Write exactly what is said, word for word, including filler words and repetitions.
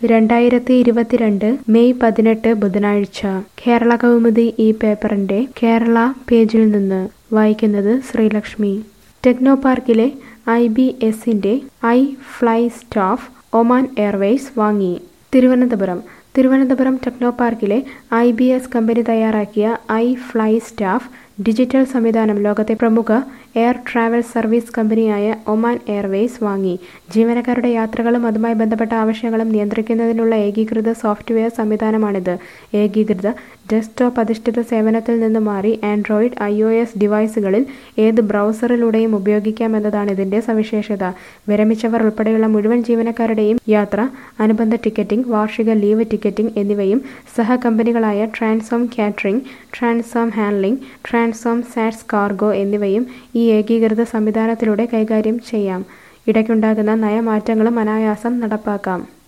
രണ്ടായിരത്തി ഇരുപത്തിരണ്ട് മെയ് പതിനെട്ട് ബുധനാഴ്ച കേരള കൗമുദി ഈ പേപ്പറിന്റെ കേരള പേജിൽ നിന്ന് വായിക്കുന്നത് ശ്രീലക്ഷ്മി. ടെക്നോ പാർക്കിലെ ഐ ബി എസിന്റെ iFly Staff Oman Airways വാങ്ങി. തിരുവനന്തപുരം തിരുവനന്തപുരം ടെക്നോ പാർക്കിലെ ഐ ബി എസ് കമ്പനി തയ്യാറാക്കിയ ഐ ഫ്ലൈ സ്റ്റാഫ് ഡിജിറ്റൽ സംവിധാനം ലോകത്തെ പ്രമുഖ എയർ ട്രാവൽ സർവീസ് കമ്പനിയായ ഒമാൻ എയർവേയ്സ് വാങ്ങി. ജീവനക്കാരുടെ യാത്രകളും അതുമായി ബന്ധപ്പെട്ട ആവശ്യങ്ങളും നിയന്ത്രിക്കുന്നതിനുള്ള ഏകീകൃത സോഫ്റ്റ്വെയർ സംവിധാനമാണിത്. ഏകീകൃത ഡെസ്ക്ടോപ്പ് അധിഷ്ഠിത സേവനത്തിൽ നിന്ന് മാറി ആൻഡ്രോയിഡ്, ഐ ഒ എസ് ഡിവൈസുകളിൽ ഏത് ബ്രൗസറിലൂടെയും ഉപയോഗിക്കാമെന്നതാണ് ഇതിന്റെ സവിശേഷത. വിരമിച്ചവർ ഉൾപ്പെടെയുള്ള മുഴുവൻ ജീവനക്കാരുടെയും യാത്ര, അനുബന്ധ ടിക്കറ്റിംഗ്, വാർഷിക ലീവ് ടിക്കറ്റിംഗ് എന്നിവയും സഹകമ്പനികളായ Transom catering, Transom handling, Transom SATS cargo എന്നിവയും ഈ ഏകീകൃത സംവിധാനത്തിലൂടെ കൈകാര്യം ചെയ്യാം. ഇടയ്ക്കുണ്ടാകുന്ന നയമാറ്റങ്ങളും അനായാസം നടപ്പാക്കാം.